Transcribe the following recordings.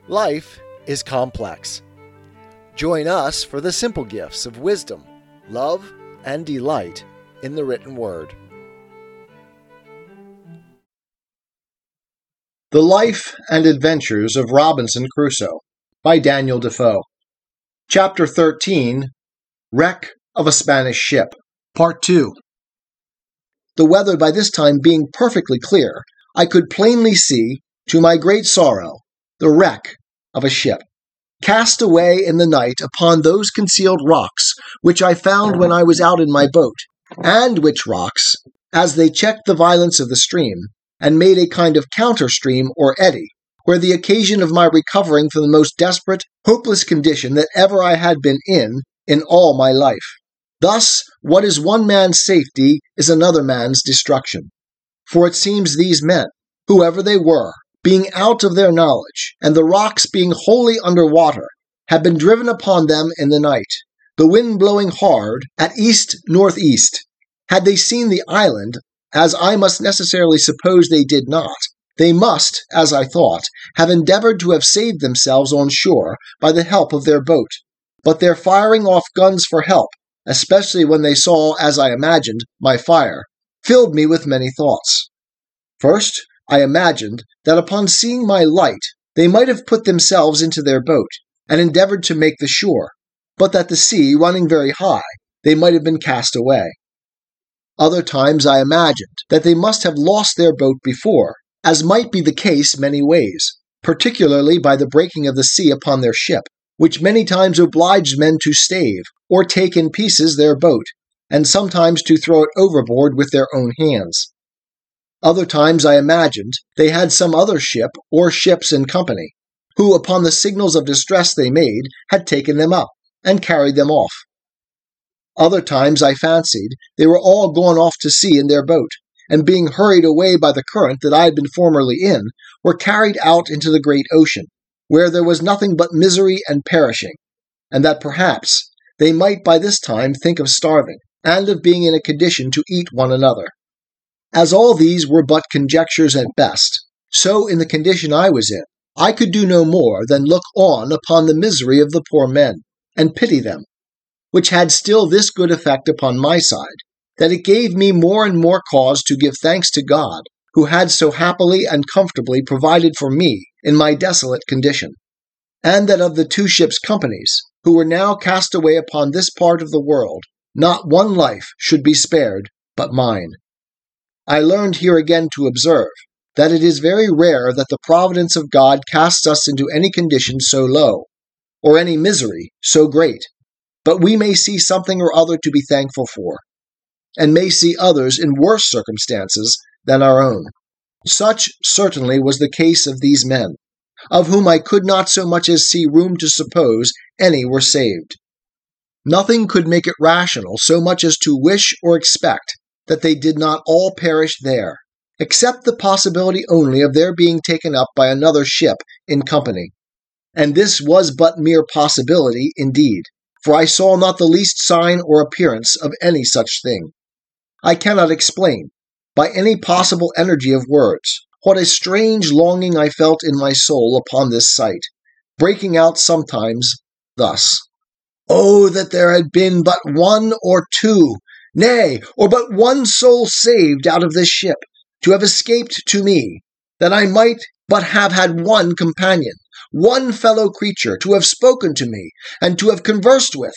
Life is complex. Join us for the simple gifts of wisdom, love, and delight in the written word. The Life and Adventures of Robinson Crusoe by Daniel Defoe. Chapter 13, Wreck of a Spanish Ship. Part 2. The weather by this time being perfectly clear, I could plainly see, to my great sorrow, the wreck of a ship, cast away in the night upon those concealed rocks which I found when I was out in my boat, and which rocks, as they checked the violence of the stream, and made a kind of counter-stream or eddy, were the occasion of my recovering from the most desperate, hopeless condition that ever I had been in all my life. Thus, what is one man's safety is another man's destruction. For it seems these men, whoever they were, being out of their knowledge, and the rocks being wholly under water, had been driven upon them in the night, the wind blowing hard at east-northeast. Had they seen the island, as I must necessarily suppose they did not, they must, as I thought, have endeavored to have saved themselves on shore by the help of their boat. But their firing off guns for help, especially when they saw, as I imagined, my fire, filled me with many thoughts. First, I imagined that upon seeing my light, they might have put themselves into their boat, and endeavored to make the shore, but that the sea running very high, they might have been cast away. Other times I imagined that they must have lost their boat before, as might be the case many ways, particularly by the breaking of the sea upon their ship, which many times obliged men to stave, or take in pieces their boat, and sometimes to throw it overboard with their own hands. Other times I imagined they had some other ship or ships in company, who upon the signals of distress they made had taken them up, and carried them off. Other times I fancied they were all gone off to sea in their boat, and being hurried away by the current that I had been formerly in, were carried out into the great ocean, where there was nothing but misery and perishing, and that perhaps they might by this time think of starving, and of being in a condition to eat one another. As all these were but conjectures at best, so in the condition I was in, I could do no more than look on upon the misery of the poor men, and pity them, which had still this good effect upon my side, that it gave me more and more cause to give thanks to God, who had so happily and comfortably provided for me in my desolate condition, and that of the two ships' companies, who were now cast away upon this part of the world, not one life should be spared but mine. I learned here again to observe that it is very rare that the providence of God casts us into any condition so low, or any misery so great, but we may see something or other to be thankful for, and may see others in worse circumstances than our own. Such certainly was the case of these men, of whom I could not so much as see room to suppose any were saved. Nothing could make it rational so much as to wish or expect that they did not all perish there, except the possibility only of their being taken up by another ship in company. And this was but mere possibility indeed, for I saw not the least sign or appearance of any such thing. I cannot explain, by any possible energy of words, what a strange longing I felt in my soul upon this sight, breaking out sometimes thus: "Oh, that there had been but one or two, nay, or but one soul saved out of this ship, to have escaped to me, that I might but have had one companion, one fellow creature, to have spoken to me, and to have conversed with."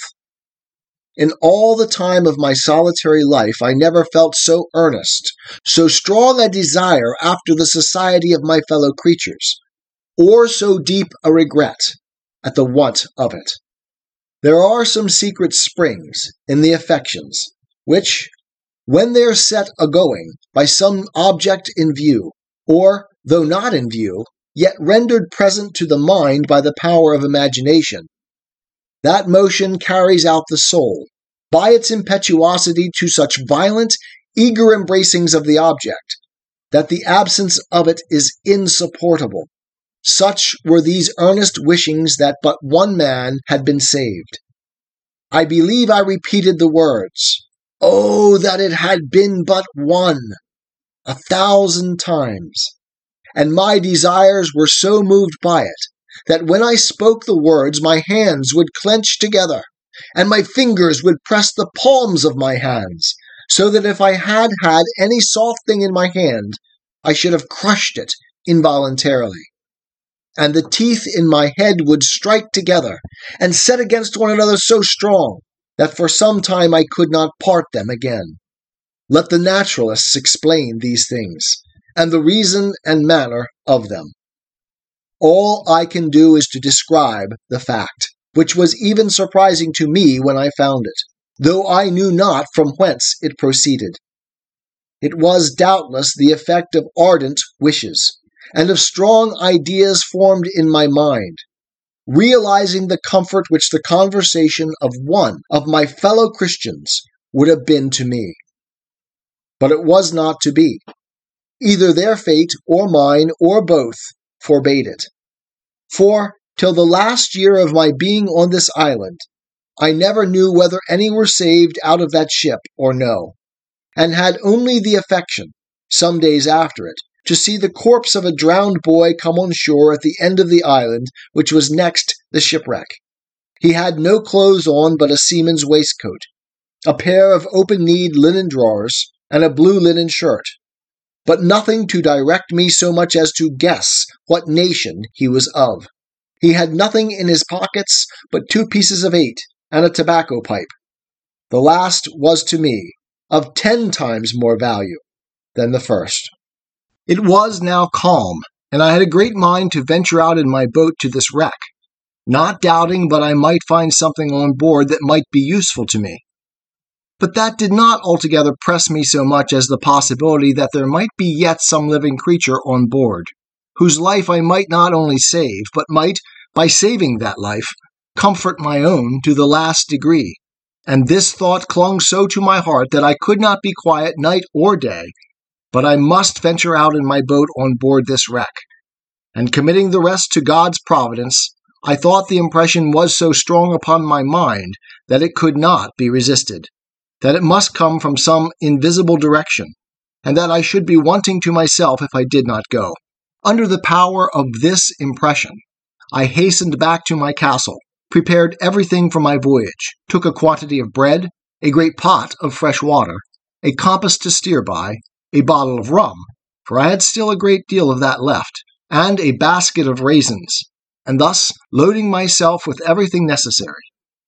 In all the time of my solitary life I never felt so earnest, so strong a desire after the society of my fellow creatures, or so deep a regret at the want of it. There are some secret springs in the affections, which, when they are set a-going by some object in view, or, though not in view, yet rendered present to the mind by the power of imagination, that motion carries out the soul, by its impetuosity, to such violent, eager embracings of the object, that the absence of it is insupportable. Such were these earnest wishings that but one man had been saved. I believe I repeated the words, "Oh, that it had been but one," 1,000 times, and my desires were so moved by it that when I spoke the words my hands would clench together, and my fingers would press the palms of my hands, so that if I had had any soft thing in my hand, I should have crushed it involuntarily. And the teeth in my head would strike together, and set against one another so strong, that for some time I could not part them again. Let the naturalists explain these things, and the reason and manner of them. All I can do is to describe the fact, which was even surprising to me when I found it, though I knew not from whence it proceeded. It was doubtless the effect of ardent wishes, and of strong ideas formed in my mind, realizing the comfort which the conversation of one of my fellow Christians would have been to me. But it was not to be. Either their fate or mine or both forbade it. For, till the last year of my being on this island, I never knew whether any were saved out of that ship or no, and had only the affection, some days after it, to see the corpse of a drowned boy come on shore at the end of the island which was next the shipwreck. He had no clothes on but a seaman's waistcoat, a pair of open-kneed linen drawers, and a blue linen shirt, but nothing to direct me so much as to guess what nation he was of. He had nothing in his pockets but 2 pieces of 8 and a tobacco pipe. The last was to me of 10 times more value than the first. It was now calm, and I had a great mind to venture out in my boat to this wreck, not doubting but I might find something on board that might be useful to me. But that did not altogether press me so much as the possibility that there might be yet some living creature on board, whose life I might not only save, but might, by saving that life, comfort my own to the last degree. And this thought clung so to my heart that I could not be quiet night or day, but I must venture out in my boat on board this wreck. And committing the rest to God's providence, I thought the impression was so strong upon my mind that it could not be resisted, that it must come from some invisible direction, and that I should be wanting to myself if I did not go. Under the power of this impression, I hastened back to my castle, prepared everything for my voyage, took a quantity of bread, a great pot of fresh water, a compass to steer by, a bottle of rum, for I had still a great deal of that left, and a basket of raisins, and thus loading myself with everything necessary.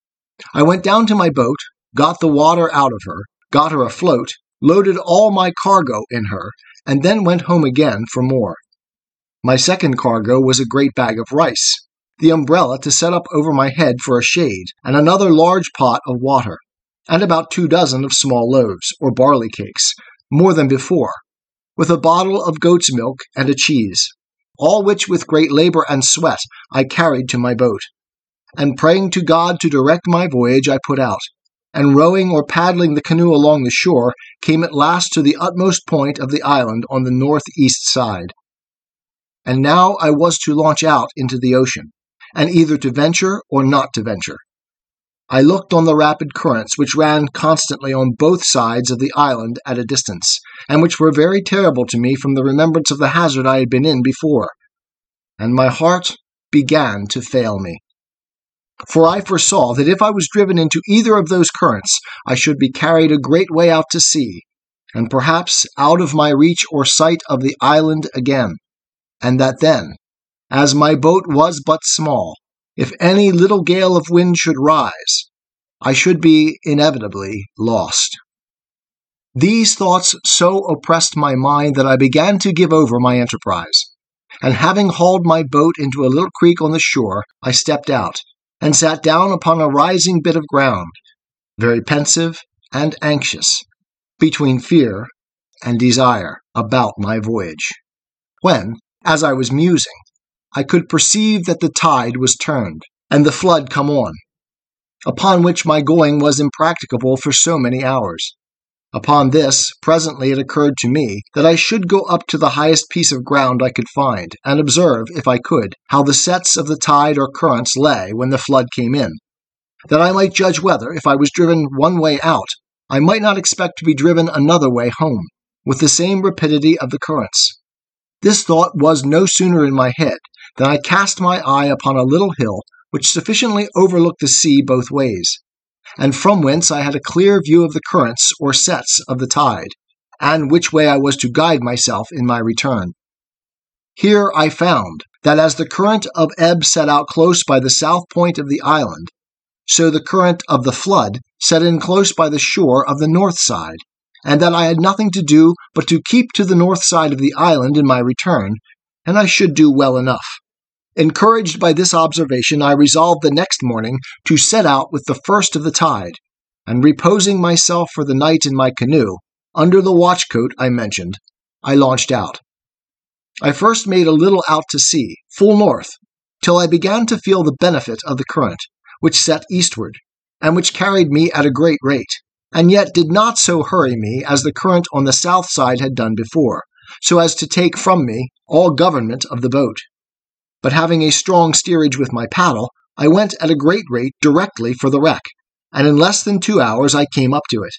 I went down to my boat, got the water out of her, got her afloat, loaded all my cargo in her, and then went home again for more. My second cargo was a great bag of rice, the umbrella to set up over my head for a shade, and another large pot of water, and about 2 dozen of small loaves, or barley cakes, more than before, with a bottle of goat's milk and a cheese, all which with great labor and sweat I carried to my boat. And praying to God to direct my voyage, I put out, and rowing or paddling the canoe along the shore, came at last to the utmost point of the island on the northeast side. And now I was to launch out into the ocean, and either to venture or not to venture. I looked on the rapid currents which ran constantly on both sides of the island at a distance, and which were very terrible to me from the remembrance of the hazard I had been in before, and my heart began to fail me. For I foresaw that if I was driven into either of those currents, I should be carried a great way out to sea, and perhaps out of my reach or sight of the island again, and that then, as my boat was but small, if any little gale of wind should rise, I should be inevitably lost. These thoughts so oppressed my mind that I began to give over my enterprise, and having hauled my boat into a little creek on the shore, I stepped out, and sat down upon a rising bit of ground, very pensive and anxious, between fear and desire about my voyage, when, as I was musing, I could perceive that the tide was turned, and the flood come on, upon which my going was impracticable for so many hours. Upon this, presently it occurred to me that I should go up to the highest piece of ground I could find, and observe, if I could, how the sets of the tide or currents lay when the flood came in, that I might judge whether, if I was driven one way out, I might not expect to be driven another way home, with the same rapidity of the currents. This thought was no sooner in my head than I cast my eye upon a little hill which sufficiently overlooked the sea both ways, and from whence I had a clear view of the currents or sets of the tide, and which way I was to guide myself in my return. Here I found that as the current of ebb set out close by the south point of the island, so the current of the flood set in close by the shore of the north side, and that I had nothing to do but to keep to the north side of the island in my return, and I should do well enough. Encouraged by this observation, I resolved the next morning to set out with the first of the tide, and reposing myself for the night in my canoe, under the watchcoat I mentioned, I launched out. I first made a little out to sea, full north, till I began to feel the benefit of the current, which set eastward, and which carried me at a great rate, and yet did not so hurry me as the current on the south side had done before, so as to take from me all government of the boat. But having a strong steerage with my paddle, I went at a great rate directly for the wreck, and in less than 2 hours I came up to it.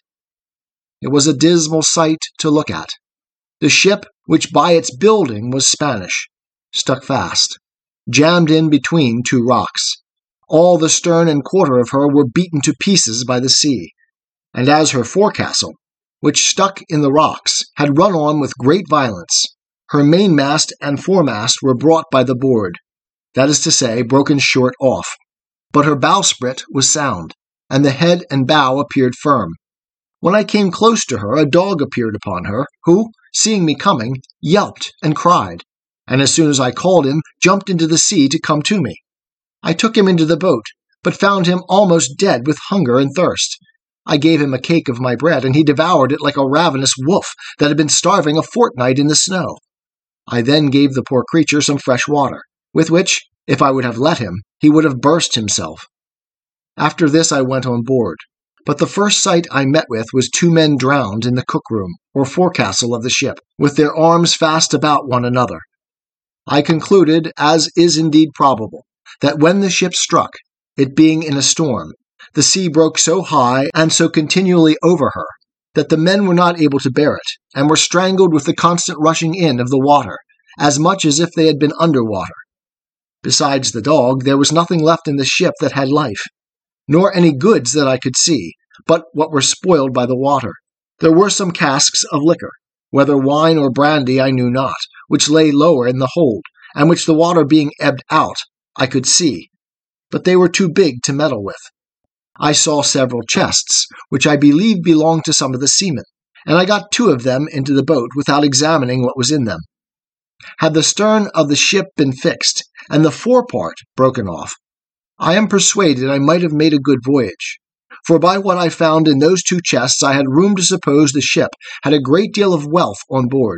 It was a dismal sight to look at. The ship, which by its building was Spanish, stuck fast, jammed in between two rocks. All the stern and quarter of her were beaten to pieces by the sea, and as her forecastle, which stuck in the rocks, had run on with great violence, her mainmast and foremast were brought by the board, that is to say, broken short off. But her bowsprit was sound, and the head and bow appeared firm. When I came close to her, a dog appeared upon her, who, seeing me coming, yelped and cried, and as soon as I called him, jumped into the sea to come to me. I took him into the boat, but found him almost dead with hunger and thirst. I gave him a cake of my bread, and he devoured it like a ravenous wolf that had been starving a fortnight in the snow. I then gave the poor creature some fresh water, with which, if I would have let him, he would have burst himself. After this I went on board, but the first sight I met with was 2 men drowned in the cook-room, or forecastle of the ship, with their arms fast about one another. I concluded, as is indeed probable, that when the ship struck, it being in a storm, the sea broke so high and so continually over her, that the men were not able to bear it, and were strangled with the constant rushing in of the water, as much as if they had been under water. Besides the dog, there was nothing left in the ship that had life, nor any goods that I could see, but what were spoiled by the water. There were some casks of liquor, whether wine or brandy I knew not, which lay lower in the hold, and which the water being ebbed out, I could see, but they were too big to meddle with. I saw several chests, which I believed belonged to some of the seamen, and I got 2 of them into the boat without examining what was in them. Had the stern of the ship been fixed, and the forepart broken off, I am persuaded I might have made a good voyage, for by what I found in those 2 chests I had room to suppose the ship had a great deal of wealth on board.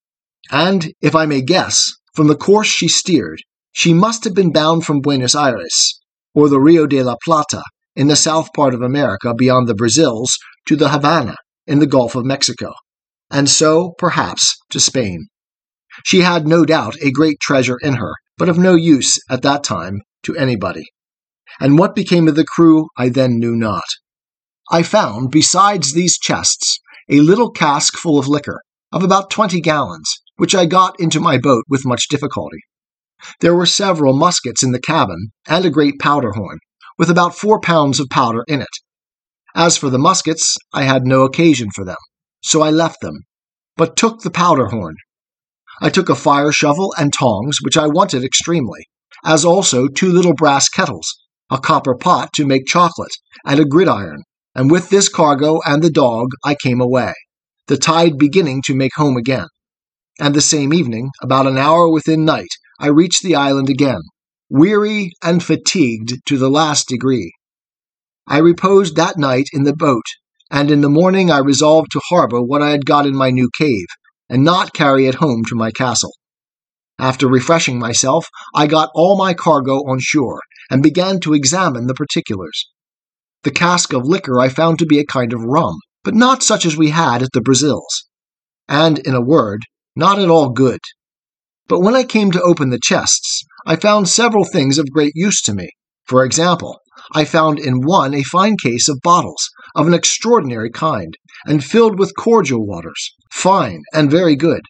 And, if I may guess, from the course she steered, she must have been bound from Buenos Aires, or the Rio de la Plata, in the south part of America beyond the Brazils, to the Havana, in the Gulf of Mexico, and so, perhaps, to Spain. She had, no doubt, a great treasure in her, but of no use, at that time, to anybody. And what became of the crew I then knew not. I found, besides these chests, a little cask full of liquor, of about 20 gallons, which I got into my boat with much difficulty. There were several muskets in the cabin, and a great powder horn, with about 4 pounds of powder in it. As for the muskets, I had no occasion for them, so I left them, but took the powder horn. I took a fire shovel and tongs, which I wanted extremely, as also 2 little brass kettles, a copper pot to make chocolate, and a gridiron, and with this cargo and the dog I came away, the tide beginning to make home again. And the same evening, about an hour within night, I reached the island again, weary and fatigued to the last degree. I reposed that night in the boat, and in the morning I resolved to harbor what I had got in my new cave, and not carry it home to my castle. After refreshing myself, I got all my cargo on shore, and began to examine the particulars. The cask of liquor I found to be a kind of rum, but not such as we had at the Brazils, and, in a word, not at all good. But when I came to open the chests, I found several things of great use to me. For example, I found in one a fine case of bottles, of an extraordinary kind, and filled with cordial waters, fine and very good.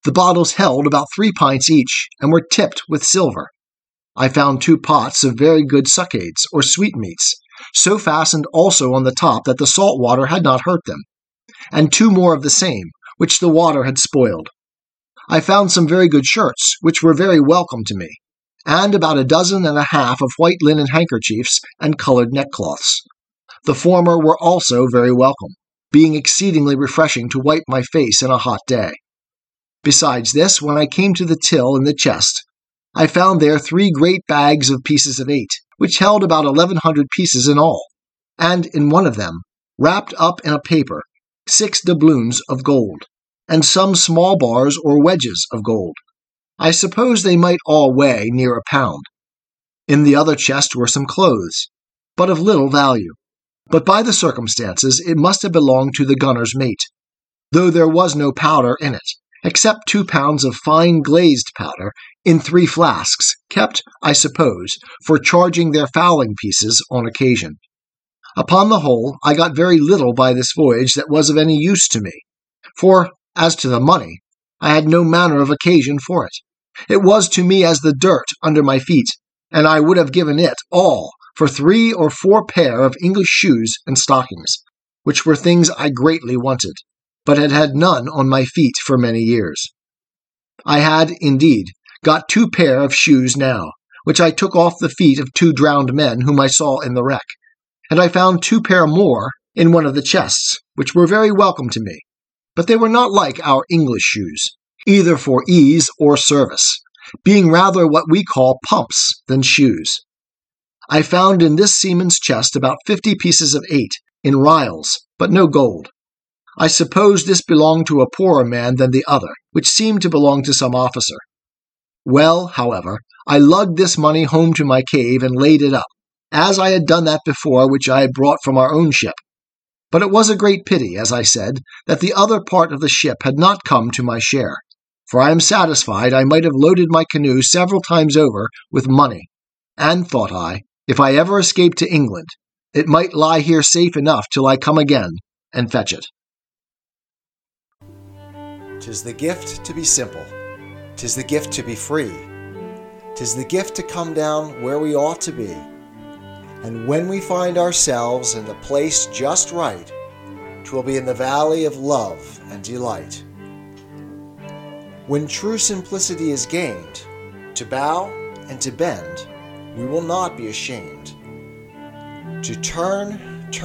The bottles held about 3 pints each, and were tipped with silver. I found 2 pots of very good suckades, or sweetmeats, so fastened also on the top that the salt water had not hurt them, and 2 more of the same, which the water had spoiled. I found some very good shirts, which were very welcome to me, and about 12 and a half of white linen handkerchiefs and colored neckcloths. The former were also very welcome, being exceedingly refreshing to wipe my face in a hot day. Besides this, when I came to the till in the chest, I found there 3 great bags of pieces of 8, which held about 1,100 pieces in all, and in one of them, wrapped up in a paper, 6 doubloons of gold, and some small bars or wedges of gold. I suppose they might all weigh near a pound. In the other chest were some clothes, but of little value. But by the circumstances it must have belonged to the gunner's mate, though there was no powder in it, except 2 pounds of fine glazed powder in 3 flasks, kept, I suppose, for charging their fowling pieces on occasion. Upon the whole, I got very little by this voyage that was of any use to me, for, as to the money, I had no manner of occasion for it. It was to me as the dirt under my feet, and I would have given it all for 3 or 4 pair of English shoes and stockings, which were things I greatly wanted, but had had none on my feet for many years. I had, indeed, got 2 pair of shoes now, which I took off the feet of 2 drowned men whom I saw in the wreck, and I found 2 pair more in one of the chests, which were very welcome to me, but they were not like our English shoes, either for ease or service, being rather what we call pumps than shoes. I found in this seaman's chest about 50 pieces of 8, in rials, but no gold. I suppose this belonged to a poorer man than the other, which seemed to belong to some officer. Well, however, I lugged this money home to my cave and laid it up, as I had done that before which I had brought from our own ship. But it was a great pity, as I said, that the other part of the ship had not come to my share, for I am satisfied I might have loaded my canoe several times over with money, and, thought I, if I ever escaped to England, it might lie here safe enough till I come again and fetch it. 'Tis the gift to be simple, 'tis the gift to be free, 'tis the gift to come down where we ought to be, and when we find ourselves in the place just right, 'twill be in the valley of love and delight. When true simplicity is gained, to bow and to bend, we will not be ashamed. To turn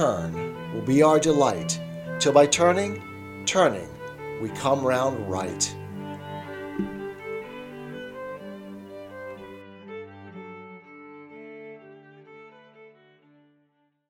will be our delight, till by turning, we come round right.